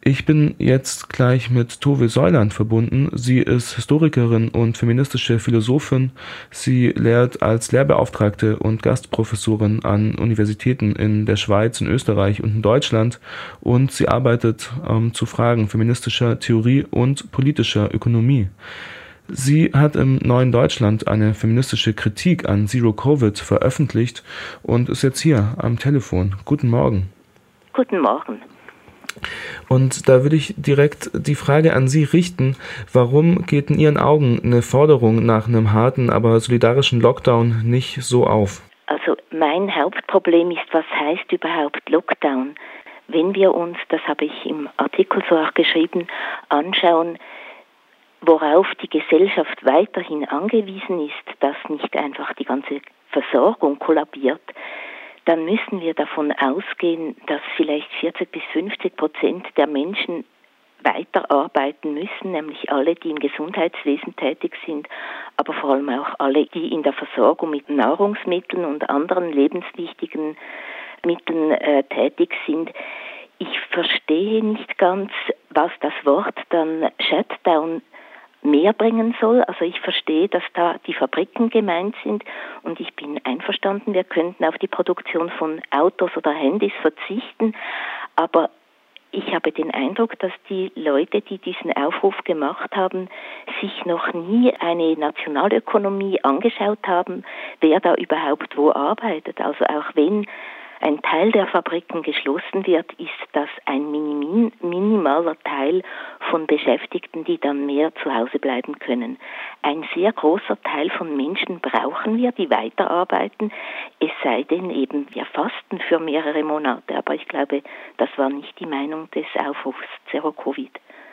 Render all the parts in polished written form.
Ich bin jetzt gleich mit Tove Soiland verbunden. Sie ist Historikerin und feministische Philosophin. Sie lehrt als Lehrbeauftragte und Gastprofessorin an Universitäten in der Schweiz, in Österreich und in Deutschland. Und sie arbeitet zu Fragen feministischer Theorie und politischer Ökonomie. Sie hat im Neuen Deutschland eine feministische Kritik an Zero Covid veröffentlicht und ist jetzt hier am Telefon. Guten Morgen. Guten Morgen. Und da würde ich direkt die Frage an Sie richten, warum geht in Ihren Augen eine Forderung nach einem harten, aber solidarischen Lockdown nicht so auf? Also mein Hauptproblem ist, was heißt überhaupt Lockdown? Wenn wir uns, das habe ich im Artikel so auch geschrieben, anschauen, worauf die Gesellschaft weiterhin angewiesen ist, dass nicht einfach die ganze Versorgung kollabiert, dann müssen wir davon ausgehen, dass vielleicht 40-50% der Menschen weiterarbeiten müssen, nämlich alle, die im Gesundheitswesen tätig sind, aber vor allem auch alle, die in der Versorgung mit Nahrungsmitteln und anderen lebenswichtigen Mitteln tätig sind. Ich verstehe nicht ganz, was das Wort dann Shutdown mehr bringen soll. Also ich verstehe, dass da die Fabriken gemeint sind und ich bin einverstanden, wir könnten auf die Produktion von Autos oder Handys verzichten, aber ich habe den Eindruck, dass die Leute, die diesen Aufruf gemacht haben, sich noch nie eine Nationalökonomie angeschaut haben, wer da überhaupt wo arbeitet. Also auch wenn ein Teil der Fabriken geschlossen wird, ist das ein minimaler Teil von Beschäftigten, die dann mehr zu Hause bleiben können. Ein sehr großer Teil von Menschen brauchen wir, die weiterarbeiten, es sei denn eben, wir fasten für mehrere Monate. Aber ich glaube, das war nicht die Meinung des Aufrufs Zero Covid.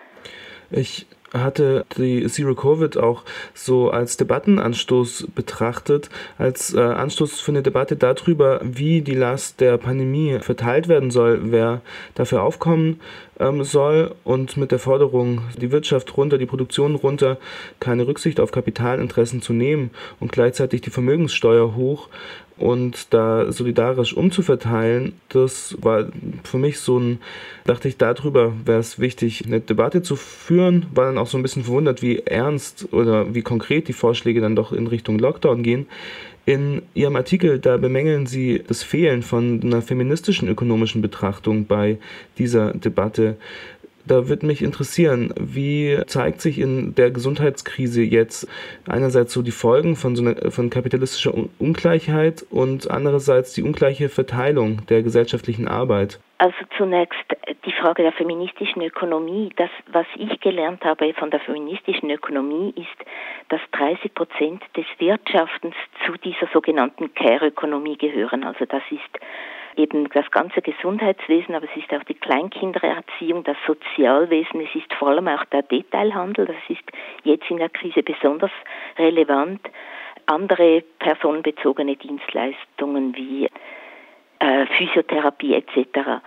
Ich hatte die Zero Covid auch so als Debattenanstoß betrachtet, als Anstoß für eine Debatte darüber, wie die Last der Pandemie verteilt werden soll, wer dafür aufkommen soll und mit der Forderung, die Wirtschaft runter, die Produktion runter, keine Rücksicht auf Kapitalinteressen zu nehmen und gleichzeitig die Vermögenssteuer hoch und da solidarisch umzuverteilen, das war für mich dachte ich, darüber wäre es wichtig, eine Debatte zu führen, war dann auch so ein bisschen verwundert, wie ernst oder wie konkret die Vorschläge dann doch in Richtung Lockdown gehen. In Ihrem Artikel, da bemängeln Sie das Fehlen von einer feministischen ökonomischen Betrachtung bei dieser Debatte. Da würde mich interessieren, wie zeigt sich in der Gesundheitskrise jetzt einerseits so die Folgen von kapitalistischer Ungleichheit und andererseits die ungleiche Verteilung der gesellschaftlichen Arbeit? Also zunächst die Frage der feministischen Ökonomie. Das, was ich gelernt habe von der feministischen Ökonomie, ist, dass 30% des Wirtschaftens zu dieser sogenannten Care-Ökonomie gehören. Also das ist eben das ganze Gesundheitswesen, aber es ist auch die Kleinkindererziehung, das Sozialwesen, es ist vor allem auch der Detailhandel, das ist jetzt in der Krise besonders relevant. Andere personenbezogene Dienstleistungen wie Physiotherapie etc.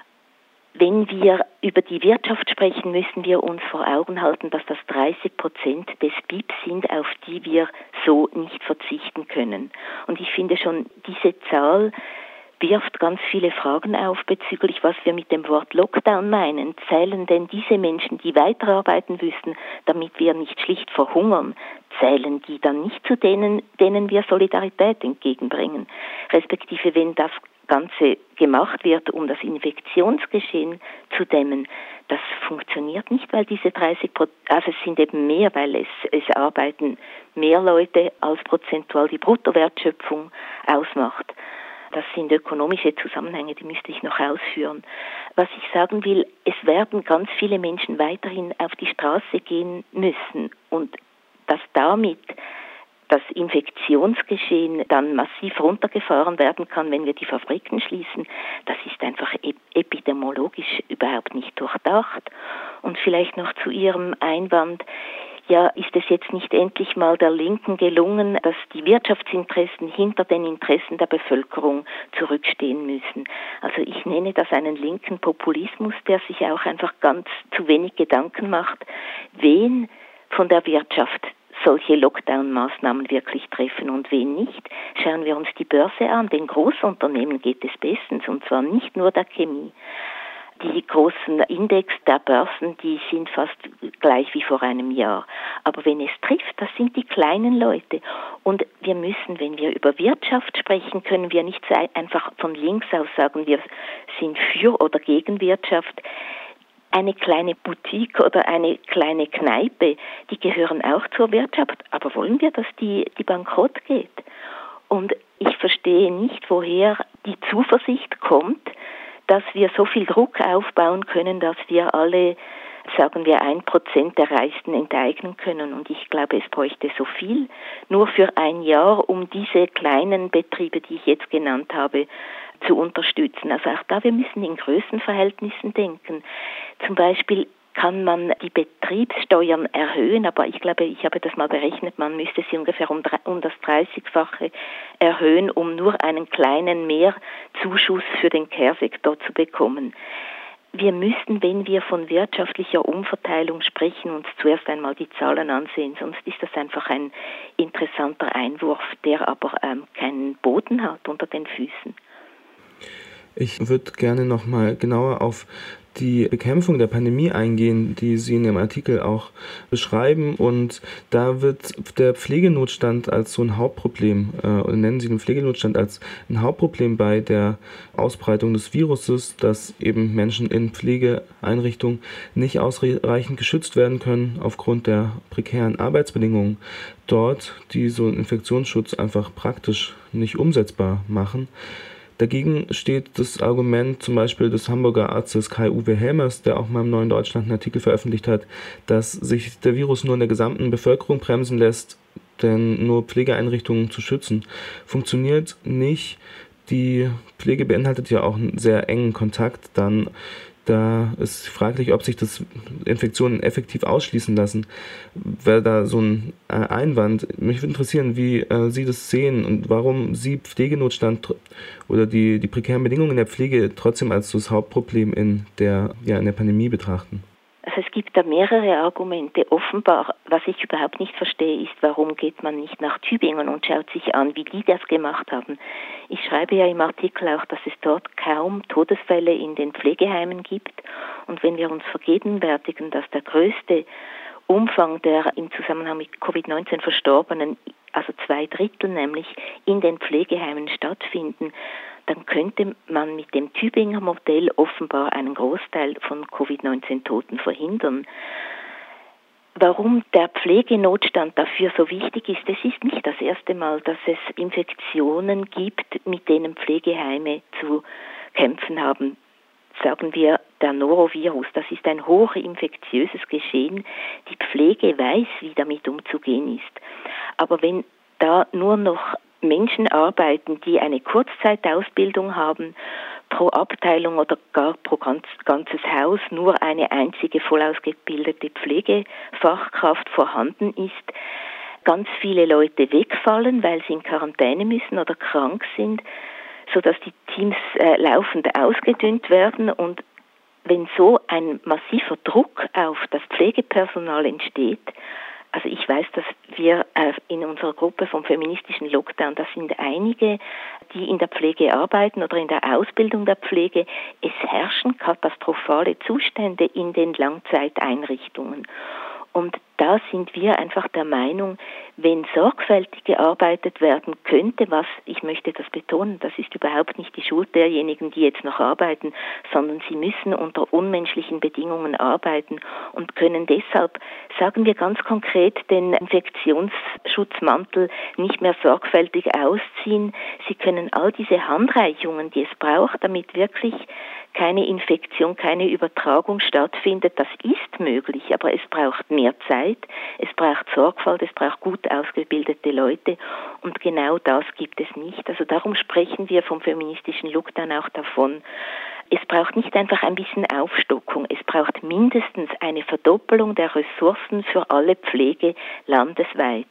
Wenn wir über die Wirtschaft sprechen, müssen wir uns vor Augen halten, dass das 30% des BIP sind, auf die wir so nicht verzichten können. Und ich finde schon, diese Zahl wirft ganz viele Fragen auf bezüglich, was wir mit dem Wort Lockdown meinen. Zählen denn diese Menschen, die weiterarbeiten müssen, damit wir nicht schlicht verhungern, zählen die dann nicht zu denen wir Solidarität entgegenbringen? Respektive, wenn das Ganze gemacht wird, um das Infektionsgeschehen zu dämmen, das funktioniert nicht, weil diese 30%, also es sind eben mehr, weil es arbeiten mehr Leute, als prozentual die Bruttowertschöpfung ausmacht. Das sind ökonomische Zusammenhänge, die müsste ich noch ausführen. Was ich sagen will, es werden ganz viele Menschen weiterhin auf die Straße gehen müssen und dass damit das Infektionsgeschehen dann massiv runtergefahren werden kann, wenn wir die Fabriken schließen, das ist einfach epidemiologisch überhaupt nicht durchdacht. Und vielleicht noch zu Ihrem Einwand, ja, ist es jetzt nicht endlich mal der Linken gelungen, dass die Wirtschaftsinteressen hinter den Interessen der Bevölkerung zurückstehen müssen? Also ich nenne das einen linken Populismus, der sich auch einfach ganz zu wenig Gedanken macht, wen von der Wirtschaft solche Lockdown-Maßnahmen wirklich treffen und wen nicht. Schauen wir uns die Börse an, den Großunternehmen geht es bestens und zwar nicht nur der Chemie. Die großen Index der Börsen, die sind fast gleich wie vor einem Jahr. Aber wenn es trifft, das sind die kleinen Leute. Und wir müssen, wenn wir über Wirtschaft sprechen, können wir nicht einfach von links aus sagen, wir sind für oder gegen Wirtschaft. Eine kleine Boutique oder eine kleine Kneipe, die gehören auch zur Wirtschaft. Aber wollen wir, dass die bankrott geht? Und ich verstehe nicht, woher die Zuversicht kommt, dass wir so viel Druck aufbauen können, dass wir alle, sagen wir, 1% der Reichsten enteignen können. Und ich glaube, es bräuchte so viel nur für ein Jahr, um diese kleinen Betriebe, die ich jetzt genannt habe, zu unterstützen. Also auch da, wir müssen in Größenverhältnissen denken. Zum Beispiel kann man die Betriebssteuern erhöhen, aber ich glaube, ich habe das mal berechnet, man müsste sie ungefähr um das 30-fache erhöhen, um nur einen kleinen Mehrzuschuss für den Care-Sektor zu bekommen. Wir müssen, wenn wir von wirtschaftlicher Umverteilung sprechen, uns zuerst einmal die Zahlen ansehen, sonst ist das einfach ein interessanter Einwurf, der aber keinen Boden hat unter den Füßen. Ich würde gerne nochmal genauer auf die Bekämpfung der Pandemie eingehen, die Sie in dem Artikel auch beschreiben. Und da wird der Pflegenotstand als so ein Hauptproblem, oder nennen Sie den Pflegenotstand als ein Hauptproblem bei der Ausbreitung des Viruses, dass eben Menschen in Pflegeeinrichtungen nicht ausreichend geschützt werden können aufgrund der prekären Arbeitsbedingungen dort, die so einen Infektionsschutz einfach praktisch nicht umsetzbar machen. Dagegen steht das Argument zum Beispiel des Hamburger Arztes Kai-Uwe Helmers, der auch mal im Neuen Deutschland einen Artikel veröffentlicht hat, dass sich der Virus nur in der gesamten Bevölkerung bremsen lässt, denn nur Pflegeeinrichtungen zu schützen, funktioniert nicht. Die Pflege beinhaltet ja auch einen sehr engen Kontakt dann. Da ist fraglich, ob sich das Infektionen effektiv ausschließen lassen. Wäre da so ein Einwand. Mich würde interessieren, wie Sie das sehen und warum Sie Pflegenotstand oder die prekären Bedingungen in der Pflege trotzdem als das Hauptproblem in der Pandemie betrachten. Also es gibt da mehrere Argumente. Offenbar, was ich überhaupt nicht verstehe, ist, warum geht man nicht nach Tübingen und schaut sich an, wie die das gemacht haben. Ich schreibe ja im Artikel auch, dass es dort kaum Todesfälle in den Pflegeheimen gibt. Und wenn wir uns vergegenwärtigen, dass der größte Umfang der im Zusammenhang mit Covid-19 Verstorbenen, also 2/3 nämlich, in den Pflegeheimen stattfinden, dann könnte man mit dem Tübinger Modell offenbar einen Großteil von Covid-19-Toten verhindern. Warum der Pflegenotstand dafür so wichtig ist, es ist nicht das erste Mal, dass es Infektionen gibt, mit denen Pflegeheime zu kämpfen haben. Sagen wir, der Norovirus, das ist ein hochinfektiöses Geschehen. Die Pflege weiß, wie damit umzugehen ist. Aber wenn da nur noch Menschen arbeiten, die eine Kurzzeitausbildung haben, pro Abteilung oder gar pro ganzes Haus nur eine einzige vollausgebildete Pflegefachkraft vorhanden ist, ganz viele Leute wegfallen, weil sie in Quarantäne müssen oder krank sind, sodass die Teams laufend ausgedünnt werden. Und wenn so ein massiver Druck auf das Pflegepersonal entsteht, also ich weiß, dass wir in unserer Gruppe vom feministischen Lockdown, das sind einige, die in der Pflege arbeiten oder in der Ausbildung der Pflege. Es herrschen katastrophale Zustände in den Langzeiteinrichtungen. Und da sind wir einfach der Meinung, wenn sorgfältig gearbeitet werden könnte, was, ich möchte das betonen, das ist überhaupt nicht die Schuld derjenigen, die jetzt noch arbeiten, sondern sie müssen unter unmenschlichen Bedingungen arbeiten und können deshalb, sagen wir ganz konkret, den Infektionsschutzmantel nicht mehr sorgfältig ausziehen. Sie können all diese Handreichungen, die es braucht, damit wirklich keine Infektion, keine Übertragung stattfindet, das ist möglich, aber es braucht mehr Zeit, es braucht Sorgfalt, es braucht gut ausgebildete Leute und genau das gibt es nicht. Also darum sprechen wir vom feministischen Lockdown auch davon. Es braucht nicht einfach ein bisschen Aufstockung, es braucht mindestens eine Verdoppelung der Ressourcen für alle Pflege landesweit,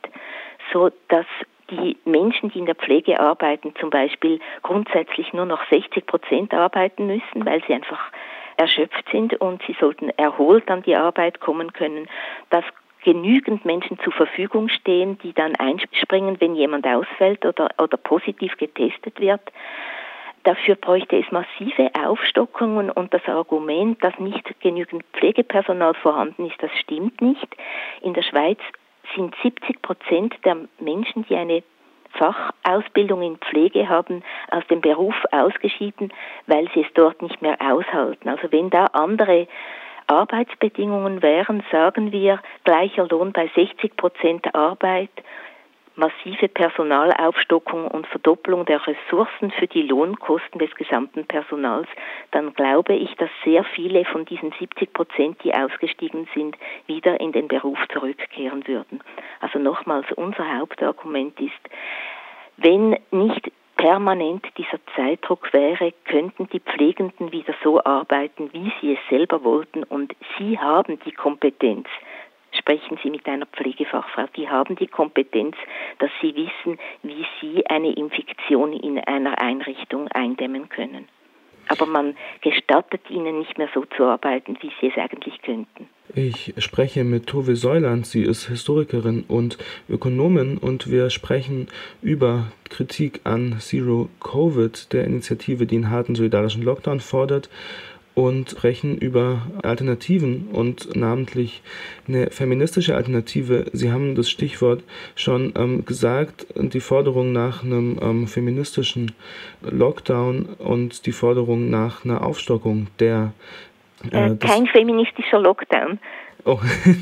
so dass die Menschen, die in der Pflege arbeiten, zum Beispiel grundsätzlich nur noch 60% arbeiten müssen, weil sie einfach erschöpft sind und sie sollten erholt an die Arbeit kommen können, dass genügend Menschen zur Verfügung stehen, die dann einspringen, wenn jemand ausfällt oder positiv getestet wird. Dafür bräuchte es massive Aufstockungen und das Argument, dass nicht genügend Pflegepersonal vorhanden ist, das stimmt nicht. In der Schweiz sind 70% der Menschen, die eine Fachausbildung in Pflege haben, aus dem Beruf ausgeschieden, weil sie es dort nicht mehr aushalten. Also wenn da andere Arbeitsbedingungen wären, sagen wir, gleicher Lohn bei 60% Arbeit, massive Personalaufstockung und Verdoppelung der Ressourcen für die Lohnkosten des gesamten Personals, dann glaube ich, dass sehr viele von diesen 70%, die ausgestiegen sind, wieder in den Beruf zurückkehren würden. Also nochmals, unser Hauptargument ist, wenn nicht permanent dieser Zeitdruck wäre, könnten die Pflegenden wieder so arbeiten, wie sie es selber wollten, und sie haben die Kompetenz. Sprechen Sie mit einer Pflegefachfrau, die haben die Kompetenz, dass sie wissen, wie sie eine Infektion in einer Einrichtung eindämmen können. Aber man gestattet ihnen nicht mehr so zu arbeiten, wie sie es eigentlich könnten. Ich spreche mit Tove Säuland, sie ist Historikerin und Ökonomin, und wir sprechen über Kritik an Zero Covid, der Initiative, die einen harten solidarischen Lockdown fordert, und sprechen über Alternativen und namentlich eine feministische Alternative. Sie haben das Stichwort schon gesagt, die Forderung nach einem feministischen Lockdown und die Forderung nach einer Aufstockung der... kein feministischer Lockdown. Oh.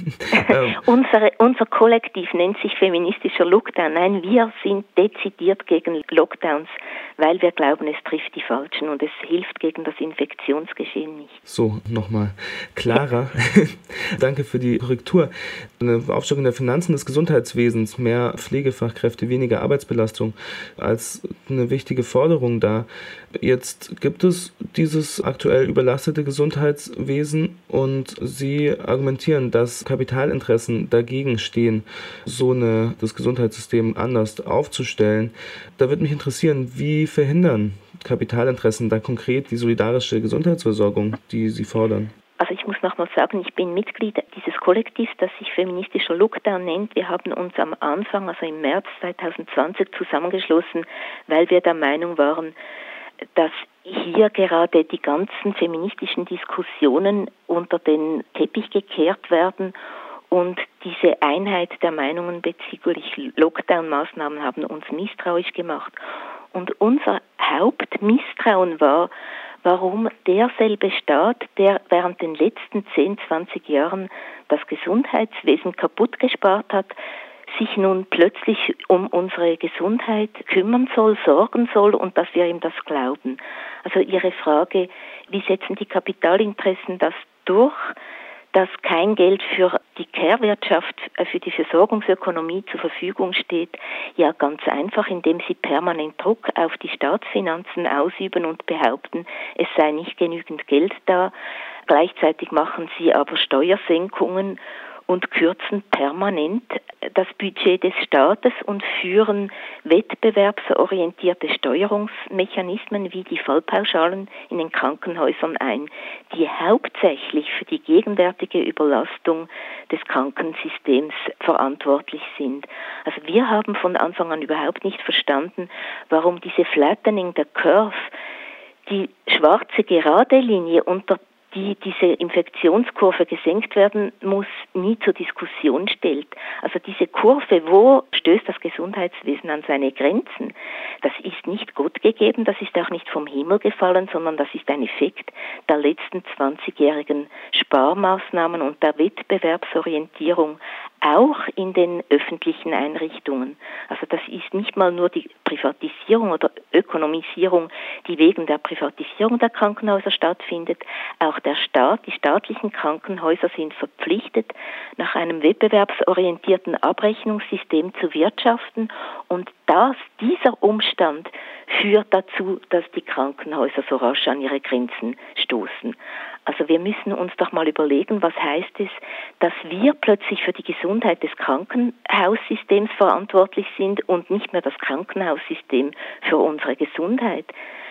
Unser Kollektiv nennt sich feministischer Lockdown. Nein, wir sind dezidiert gegen Lockdowns, weil wir glauben, es trifft die Falschen und es hilft gegen das Infektionsgeschehen nicht. So, nochmal klarer. Danke für die Korrektur. Eine Aufstockung der Finanzen des Gesundheitswesens, mehr Pflegefachkräfte, weniger Arbeitsbelastung als eine wichtige Forderung da. Jetzt gibt es dieses aktuell überlastete Gesundheitswesen und Sie argumentieren, dass Kapitalinteressen dagegen stehen, das Gesundheitssystem anders aufzustellen. Da würde mich interessieren, wie verhindern Kapitalinteressen da konkret die solidarische Gesundheitsversorgung, die Sie fordern? Also ich muss nochmal sagen, ich bin Mitglied dieses Kollektivs, das sich feministischer Lockdown nennt. Wir haben uns am Anfang, also im März 2020, zusammengeschlossen, weil wir der Meinung waren, dass hier gerade die ganzen feministischen Diskussionen unter den Teppich gekehrt werden und diese Einheit der Meinungen bezüglich Lockdown-Maßnahmen haben uns misstrauisch gemacht. Und unser Hauptmisstrauen war, warum derselbe Staat, der während den letzten 10, 20 Jahren das Gesundheitswesen kaputt gespart hat, sich nun plötzlich um unsere Gesundheit kümmern soll, sorgen soll und dass wir ihm das glauben. Also Ihre Frage, wie setzen die Kapitalinteressen das durch, dass kein Geld für die Care-Wirtschaft, für die Versorgungsökonomie zur Verfügung steht? Ja, ganz einfach, indem sie permanent Druck auf die Staatsfinanzen ausüben und behaupten, es sei nicht genügend Geld da. Gleichzeitig machen sie aber Steuersenkungen und kürzen permanent das Budget des Staates und führen wettbewerbsorientierte Steuerungsmechanismen wie die Fallpauschalen in den Krankenhäusern ein, die hauptsächlich für die gegenwärtige Überlastung des Krankensystems verantwortlich sind. Also wir haben von Anfang an überhaupt nicht verstanden, warum diese Flattening der Curve, die schwarze gerade Linie, unter die diese Infektionskurve gesenkt werden muss, nie zur Diskussion stellt. Also diese Kurve, wo stößt das Gesundheitswesen an seine Grenzen? Das ist nicht Gott gegeben, das ist auch nicht vom Himmel gefallen, sondern das ist ein Effekt der letzten 20-jährigen Sparmaßnahmen und der Wettbewerbsorientierung auch in den öffentlichen Einrichtungen. Also das ist nicht mal nur die Privatisierung oder Ökonomisierung, die wegen der Privatisierung der Krankenhäuser stattfindet. Auch der Staat, die staatlichen Krankenhäuser sind verpflichtet, nach einem wettbewerbsorientierten Abrechnungssystem zu wirtschaften, und dieser Umstand führt dazu, dass die Krankenhäuser so rasch an ihre Grenzen stoßen. Also wir müssen uns doch mal überlegen, was heißt es, dass wir plötzlich für die Gesundheit des Krankenhaussystems verantwortlich sind und nicht mehr das Krankenhaussystem für unsere Gesundheit.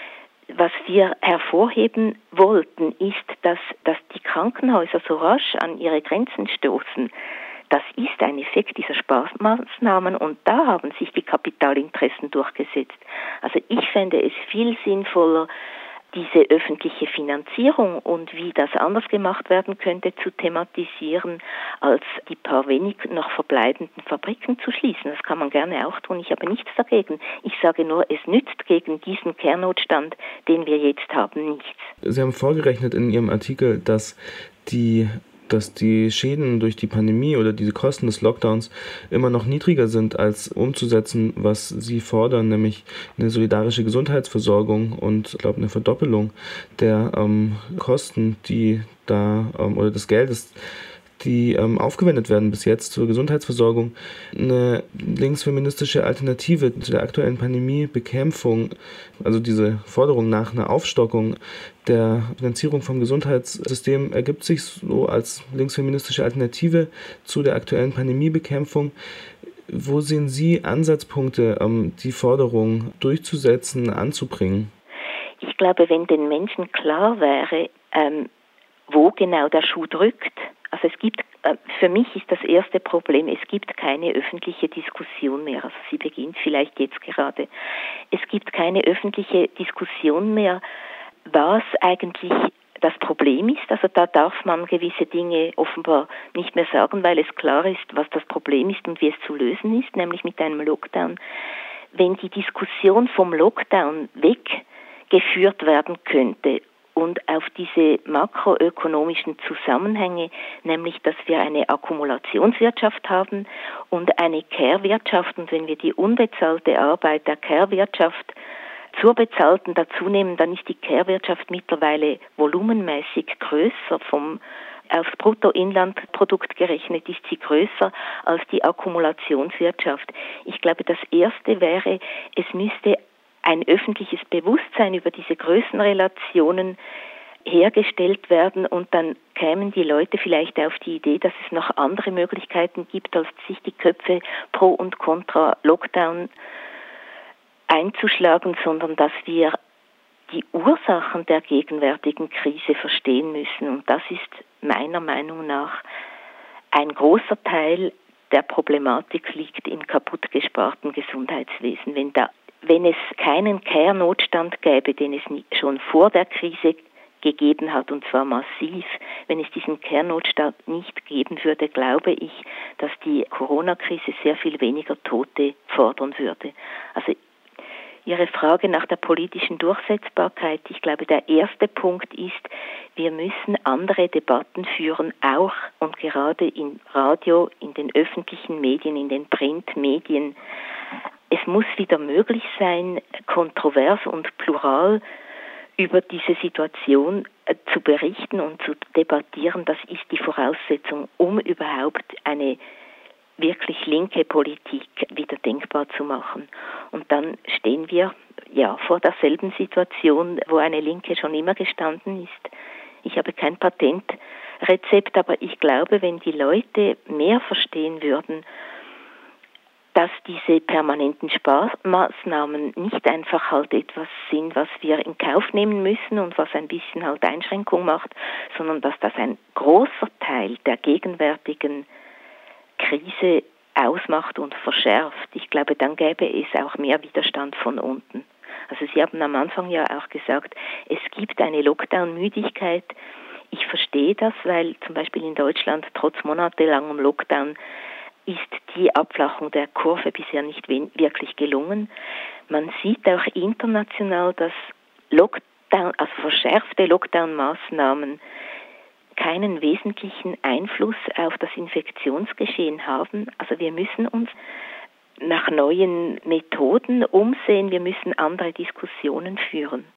Was wir hervorheben wollten, ist, dass die Krankenhäuser so rasch an ihre Grenzen stoßen. Das ist ein Effekt dieser Sparmaßnahmen und da haben sich die Kapitalinteressen durchgesetzt. Also ich fände es viel sinnvoller, diese öffentliche Finanzierung und wie das anders gemacht werden könnte, zu thematisieren, als die paar wenig noch verbleibenden Fabriken zu schließen. Das kann man gerne auch tun. Ich habe nichts dagegen. Ich sage nur, es nützt gegen diesen Kernnotstand, den wir jetzt haben, nichts. Sie haben vorgerechnet in Ihrem Artikel, dass die Schäden durch die Pandemie oder diese Kosten des Lockdowns immer noch niedriger sind, als umzusetzen, was Sie fordern, nämlich eine solidarische Gesundheitsversorgung und, ich glaube, eine Verdoppelung der Kosten, die da oder des Geldes, die aufgewendet werden bis jetzt zur Gesundheitsversorgung, eine linksfeministische Alternative zu der aktuellen Pandemiebekämpfung, also diese Forderung nach einer Aufstockung der Finanzierung vom Gesundheitssystem ergibt sich so als linksfeministische Alternative zu der aktuellen Pandemiebekämpfung. Wo sehen Sie Ansatzpunkte, die Forderung durchzusetzen, anzubringen? Ich glaube, wenn den Menschen klar wäre, wo genau der Schuh drückt. Also für mich ist das erste Problem, es gibt keine öffentliche Diskussion mehr. Also sie beginnt vielleicht jetzt gerade. Es gibt keine öffentliche Diskussion mehr, was eigentlich das Problem ist. Also da darf man gewisse Dinge offenbar nicht mehr sagen, weil es klar ist, was das Problem ist und wie es zu lösen ist, nämlich mit einem Lockdown. Wenn die Diskussion vom Lockdown weggeführt werden könnte und auf diese makroökonomischen Zusammenhänge, nämlich dass wir eine Akkumulationswirtschaft haben und eine Care-Wirtschaft, und wenn wir die unbezahlte Arbeit der Care-Wirtschaft zur bezahlten dazu nehmen, dann ist die Care-Wirtschaft mittlerweile volumenmäßig größer, aufs Bruttoinlandprodukt gerechnet ist sie größer als die Akkumulationswirtschaft. Ich glaube, das Erste wäre, es müsste ein öffentliches Bewusstsein über diese Größenrelationen hergestellt werden und dann kämen die Leute vielleicht auf die Idee, dass es noch andere Möglichkeiten gibt, als sich die Köpfe pro und contra Lockdown einzuschlagen, sondern dass wir die Ursachen der gegenwärtigen Krise verstehen müssen. Und das ist meiner Meinung nach ein großer Teil der Problematik liegt im kaputtgesparten Gesundheitswesen. Wenn es keinen Care-Notstand gäbe, den es schon vor der Krise gegeben hat, und zwar massiv, wenn es diesen Care-Notstand nicht geben würde, glaube ich, dass die Corona-Krise sehr viel weniger Tote fordern würde. Also Ihre Frage nach der politischen Durchsetzbarkeit, ich glaube, der erste Punkt ist, wir müssen andere Debatten führen, auch und gerade im Radio, in den öffentlichen Medien, in den Printmedien. Es muss wieder möglich sein, kontrovers und plural über diese Situation zu berichten und zu debattieren. Das ist die Voraussetzung, um überhaupt eine wirklich linke Politik wieder denkbar zu machen. Und dann stehen wir vor derselben Situation, wo eine Linke schon immer gestanden ist. Ich habe kein Patentrezept, aber ich glaube, wenn die Leute mehr verstehen würden, dass diese permanenten Sparmaßnahmen nicht einfach halt etwas sind, was wir in Kauf nehmen müssen und was ein bisschen halt Einschränkung macht, sondern dass das ein großer Teil der gegenwärtigen Krise ausmacht und verschärft. Ich glaube, dann gäbe es auch mehr Widerstand von unten. Also Sie haben am Anfang ja auch gesagt, es gibt eine Lockdown-Müdigkeit. Ich verstehe das, weil zum Beispiel in Deutschland trotz monatelangem Lockdown ist die Abflachung der Kurve bisher nicht wirklich gelungen. Man sieht auch international, dass verschärfte Lockdown-Maßnahmen keinen wesentlichen Einfluss auf das Infektionsgeschehen haben. Also wir müssen uns nach neuen Methoden umsehen, wir müssen andere Diskussionen führen.